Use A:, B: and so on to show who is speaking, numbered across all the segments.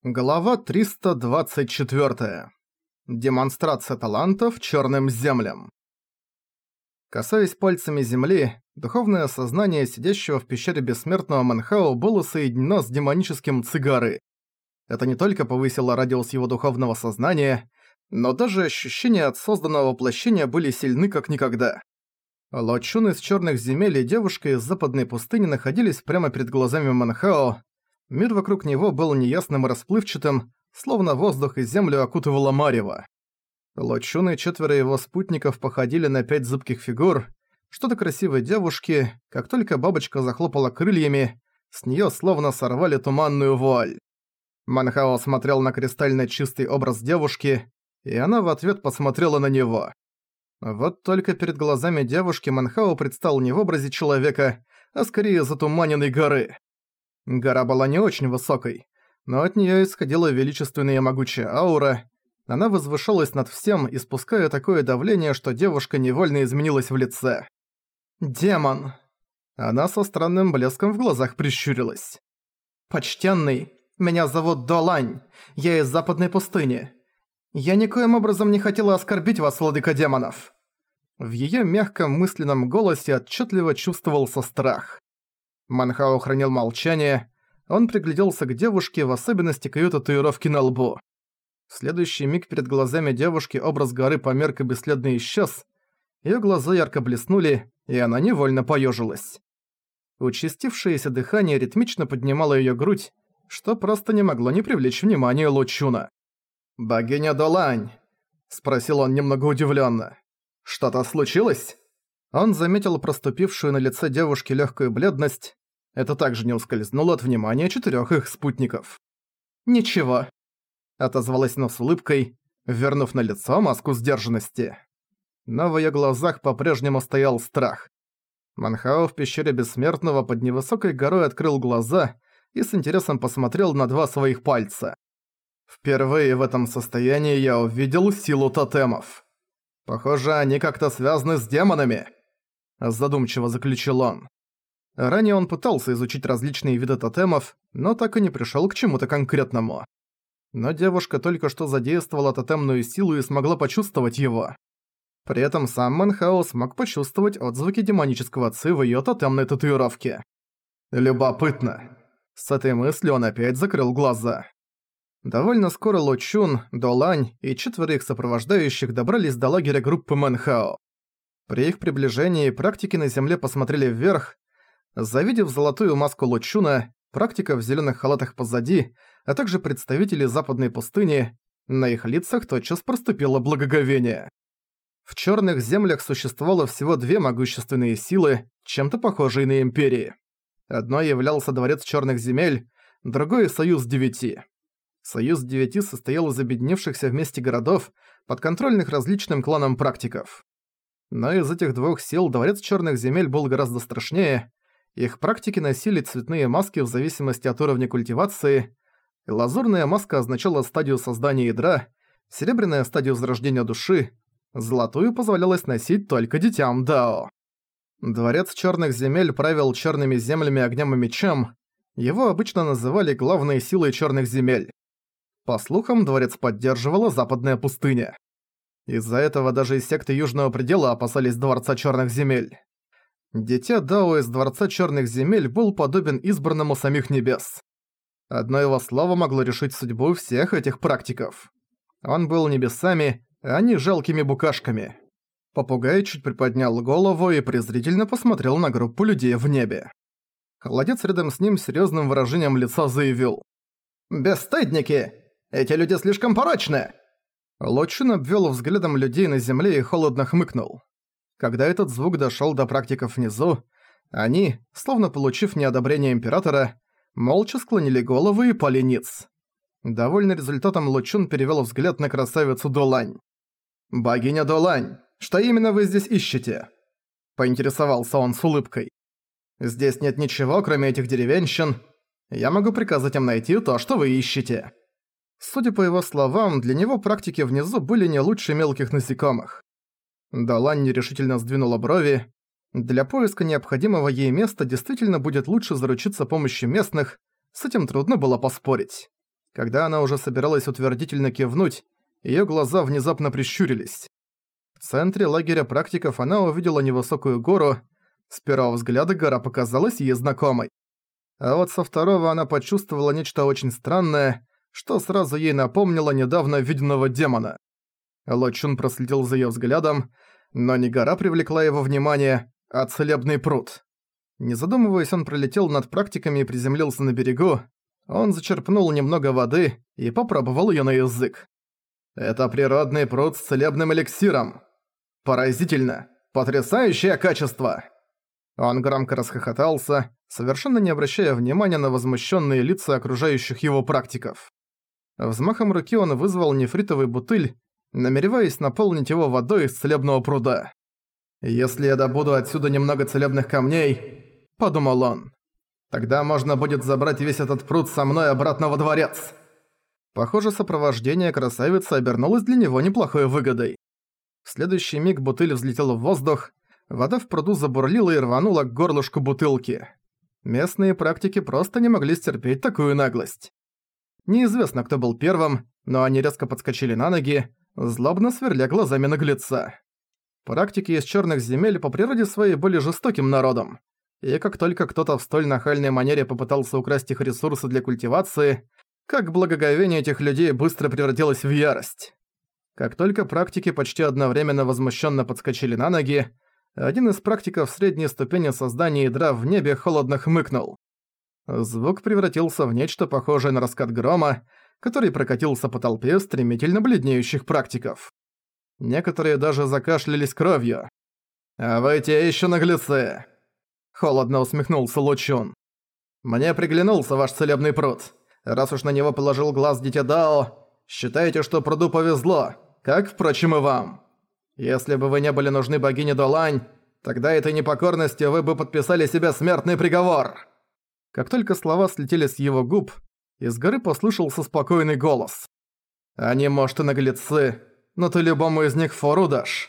A: Глава 324. Демонстрация талантов чёрным землям. Касаясь пальцами земли, духовное сознание сидящего в пещере бессмертного Манхао было соединено с демоническим Цигары. Это не только повысило радиус его духовного сознания, но даже ощущения от созданного воплощения были сильны как никогда. Ло Чун из чёрных земель и девушка из западной пустыни находились прямо перед глазами Манхао. Мир вокруг него был неясным и расплывчатым, словно воздух и землю окутывало марево. Ло Чун и 4 его спутников походили на 5 зыбких фигур. Что-то красивой девушки, как только бабочка захлопала крыльями, с неё словно сорвали туманную вуаль. Манхао смотрел на кристально чистый образ девушки, и она в ответ посмотрела на него. Вот только перед глазами девушки Манхао предстал не в образе человека, а скорее затуманенной горы. Гора была не очень высокой, но от неё исходила величественная и могучая аура. Она возвышалась над всем, испуская такое давление, что девушка невольно изменилась в лице. «Демон!» Она со странным блеском в глазах прищурилась. «Почтенный, меня зовут Долань, я из западной пустыни. Я никоим образом не хотела оскорбить вас, владыка демонов». В её мягком мысленном голосе отчётливо чувствовался страх. Манхао хранил молчание, он пригляделся к девушке, в особенности к её татуировке на лбу. В следующий миг перед глазами девушки образ горы померк и бесследно исчез, её глаза ярко блеснули, и она невольно поёжилась. Участившееся дыхание ритмично поднимало её грудь, что просто не могло не привлечь внимание Ло Чуна. «Богиня Долань!» – спросил он немного удивлённо. «Что-то случилось?» Он заметил проступившую на лице девушки легкую бледность. Это также не ускользнуло от внимания 4 их спутников. «Ничего», — отозвалась она с улыбкой, вернув на лицо маску сдержанности. Но в её глазах по-прежнему стоял страх. Манхао в пещере Бессмертного под невысокой горой открыл глаза и с интересом посмотрел на 2 своих пальца. «Впервые в этом состоянии я увидел силу тотемов. Похоже, они как-то связаны с демонами», – задумчиво заключил он. Ранее он пытался изучить различные виды тотемов, но так и не пришёл к чему-то конкретному. Но девушка только что задействовала тотемную силу и смогла почувствовать его. При этом сам Манхао смог почувствовать отзвуки демонического ци в её тотемной татуировке. Любопытно. С этой мыслью он опять закрыл глаза. Довольно скоро Ло Чун, Долань и 4 их сопровождающих добрались до лагеря группы Манхао. При их приближении практики на земле посмотрели вверх. Завидев золотую маску Ло Чуна, практиков в зелёных халатах позади, а также представителей западной пустыни, на их лицах тотчас проступило благоговение. В чёрных землях существовало всего 2 могущественные силы, чем-то похожие на империи. Одной являлся Дворец Чёрных Земель, другой — Союз 9. Союз 9 состоял из объединившихся вместе городов, подконтрольных различным кланам практиков. Но из этих 2 сил Дворец Чёрных Земель был гораздо страшнее. Их практики носили цветные маски в зависимости от уровня культивации. Лазурная маска означала стадию создания ядра, серебряная – стадию зарождения души, золотую позволялось носить только детям Дао. Дворец Чёрных Земель правил чёрными землями огнем и мечом. Его обычно называли главной силой Чёрных Земель. По слухам, дворец поддерживала западная пустыня. Из-за этого даже из секты Южного Предела опасались Дворца Чёрных Земель. Дитя Дао из Дворца Чёрных Земель был подобен избранному самих небес. Одно его слово могло решить судьбу всех этих практиков. Он был небесами, а они жалкими букашками. Попугай чуть приподнял голову и презрительно посмотрел на группу людей в небе. Холодец рядом с ним с серьёзным выражением лица заявил: «Бесстыдники! Эти люди слишком порочны!» Ло Чун обвёл взглядом людей на земле и холодно хмыкнул. Когда этот звук дошёл до практиков внизу, они, словно получив неодобрение императора, молча склонили головы и пали ниц. Довольный результатом, Ло Чун перевёл взгляд на красавицу Долань. «Богиня Долань, что именно вы здесь ищете?» – поинтересовался он с улыбкой. «Здесь нет ничего, кроме этих деревенщин. Я могу приказать им найти то, что вы ищете». Судя по его словам, для него практики внизу были не лучше мелких насекомых. Долань нерешительно сдвинула брови. Для поиска необходимого ей места действительно будет лучше заручиться помощью местных, с этим трудно было поспорить. Когда она уже собиралась утвердительно кивнуть, её глаза внезапно прищурились. В центре лагеря практиков она увидела невысокую гору. С первого взгляда гора показалась ей знакомой. А вот со второго она почувствовала нечто очень странное, что сразу ей напомнило недавно виденного демона. Ло Чун проследил за её взглядом, но не гора привлекла его внимание, а целебный пруд. Не задумываясь, он пролетел над практиками и приземлился на берегу. Он зачерпнул немного воды и попробовал её на язык. «Это природный пруд с целебным эликсиром. Поразительно! Потрясающее качество!» Он громко расхохотался, совершенно не обращая внимания на возмущенные лица окружающих его практиков. Взмахом руки он вызвал нефритовый бутыль, намереваясь наполнить его водой из целебного пруда. «Если я добуду отсюда немного целебных камней», — подумал он, — «тогда можно будет забрать весь этот пруд со мной обратно во дворец». Похоже, сопровождение красавицы обернулось для него неплохой выгодой. В следующий миг бутыль взлетела в воздух, вода в пруду забурлила и рванула к горлышку бутылки. Местные практики просто не могли стерпеть такую наглость. Неизвестно, кто был первым, но они резко подскочили на ноги, злобно сверля глазами наглеца. Практики из черных земель по природе своей были жестоким народом, и как только кто-то в столь нахальной манере попытался украсть их ресурсы для культивации, как благоговение этих людей быстро превратилось в ярость. Как только практики почти одновременно возмущенно подскочили на ноги, один из практиков средней ступени создания ядра в небе холодно хмыкнул. Звук превратился в нечто похожее на раскат грома, который прокатился по толпе стремительно бледнеющих практиков. Некоторые даже закашлялись кровью. «А вы те ещё наглецы!» Холодно усмехнулся Ло Чун. «Мне приглянулся ваш целебный пруд. Раз уж на него положил глаз Дитя Дао, считайте, что пруду повезло, как, впрочем, и вам. Если бы вы не были нужны богине Долань, тогда этой непокорностью вы бы подписали себе смертный приговор». Как только слова слетели с его губ, из горы послышался спокойный голос. «Они, может, и наглецы, но ты любому из них фору дашь».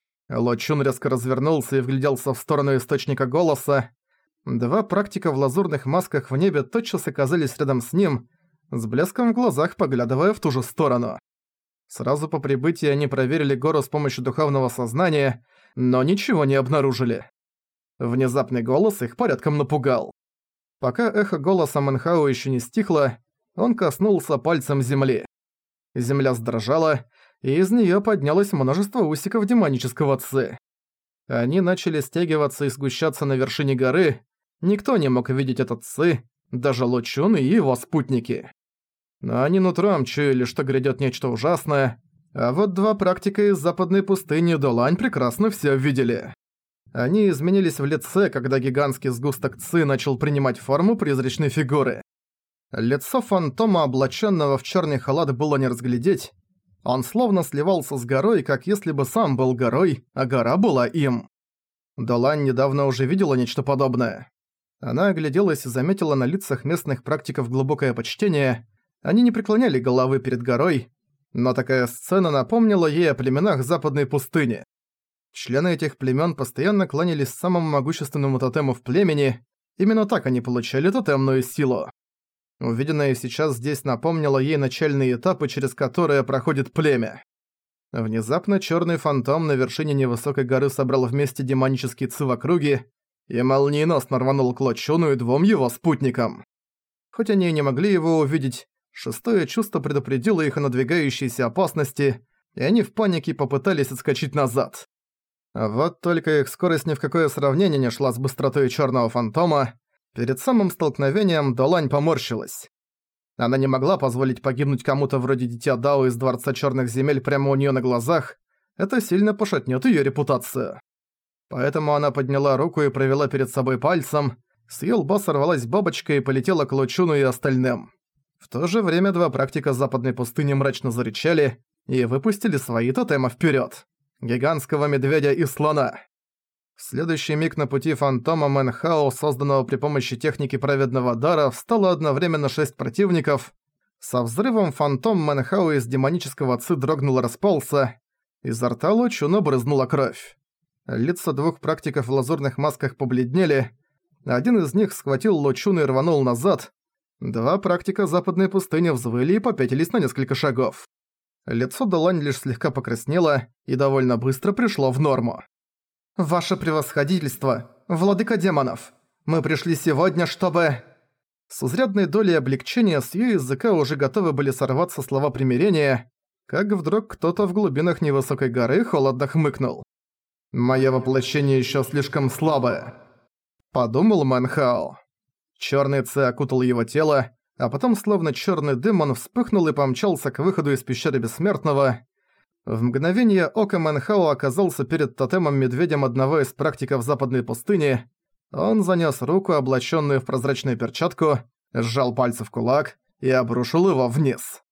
A: Ло Чун резко развернулся и вгляделся в сторону источника голоса. Два практика в лазурных масках в небе тотчас оказались рядом с ним, с блеском в глазах поглядывая в ту же сторону. Сразу по прибытии они проверили гору с помощью духовного сознания, но ничего не обнаружили. Внезапный голос их порядком напугал. Пока эхо голоса Мэнхао еще не стихло, он коснулся пальцем земли. Земля задрожала, и из нее поднялось множество усиков демонического ци. Они начали стягиваться и сгущаться на вершине горы. Никто не мог видеть этот ци, даже Ло Чун и его спутники. Но они нутром чуяли, что грядет нечто ужасное, а вот два практика из западной пустыни Долань прекрасно все видели. Они изменились в лице, когда гигантский сгусток ци начал принимать форму призрачной фигуры. Лицо фантома, облаченного в черный халат, было не разглядеть. Он словно сливался с горой, как если бы сам был горой, а гора была им. Долань недавно уже видела нечто подобное. Она огляделась и заметила на лицах местных практиков глубокое почтение. Они не преклоняли головы перед горой, но такая сцена напомнила ей о племенах западной пустыни. Члены этих племен постоянно кланялись самому могущественному тотему в племени, именно так они получали тотемную силу. Увиденное сейчас здесь напомнило ей начальные этапы, через которые проходит племя. Внезапно черный фантом на вершине невысокой горы собрал вместе демонический ци в округе и молниеносно рванул к Ло Чуну и двум его спутникам. Хоть они и не могли его увидеть, шестое чувство предупредило их о надвигающейся опасности, и они в панике попытались отскочить назад. Вот только их скорость ни в какое сравнение не шла с быстротой черного фантома. Перед самым столкновением Долань поморщилась. Она не могла позволить погибнуть кому-то вроде Дитя Дао из Дворца Черных Земель прямо у нее на глазах. Это сильно пошатнет ее репутацию. Поэтому она подняла руку и провела перед собой пальцем. С её лба сорвалась бабочка и полетела к Ло Чуну и остальным. В то же время два практика западной пустыни мрачно зарычали и выпустили свои тотемы вперед. Гигантского медведя и слона. В следующий миг на пути фантома Мэнхао, созданного при помощи техники праведного дара, встало одновременно 6 противников. Со взрывом фантом Мэнхао из демонического ци дрогнул и распался. Изо рта Ло Чуна брызнула кровь. Лица двух практиков в лазурных масках побледнели. Один из них схватил Ло Чуна и рванул назад. Два практика западной пустыни взвыли и попятились на несколько шагов. Лицо Далань лишь слегка покраснело и довольно быстро пришло в норму. «Ваше превосходительство, владыка демонов! Мы пришли сегодня, чтобы...» С изрядной долей облегчения с её языка уже готовы были сорваться слова примирения, как вдруг кто-то в глубинах невысокой горы холодно хмыкнул. «Моё воплощение ещё слишком слабое», — подумал Мэн Хао. Чёрный Ци окутал его тело, а потом словно чёрный дым он вспыхнул и помчался к выходу из пещеры Бессмертного. В мгновение ока Мэн Хао оказался перед тотемом-медведем одного из практиков западной пустыни. Он занёс руку, облачённую в прозрачную перчатку, сжал пальцы в кулак и обрушил его вниз.